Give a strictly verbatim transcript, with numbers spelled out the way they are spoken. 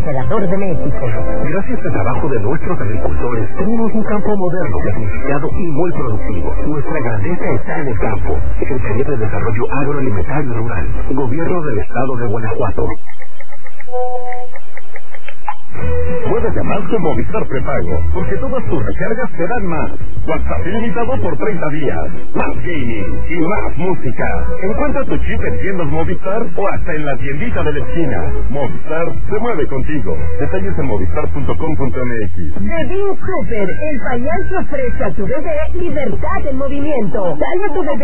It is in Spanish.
refrigerador de México. Gracias al trabajo de nuestros agricultores, tenemos un campo moderno, tecnificado y muy productivo. Nuestra grandeza está en el campo. Secretaría de Desarrollo Agroalimentario y Rural. Gobierno del Estado de Guanajuato. Puedes llamar con Movistar Prepago, porque todas tus recargas te dan más. WhatsApp ilimitado por treinta días. Más gaming y más música. Encuentra tu chip en tiendas Movistar o hasta en la tiendita de la esquina. Movistar se mueve contigo. Detalles en movistar punto com punto m x. The Bean Cooper, el pañal que ofrece a tu bebé libertad en movimiento. Dale a tu bebé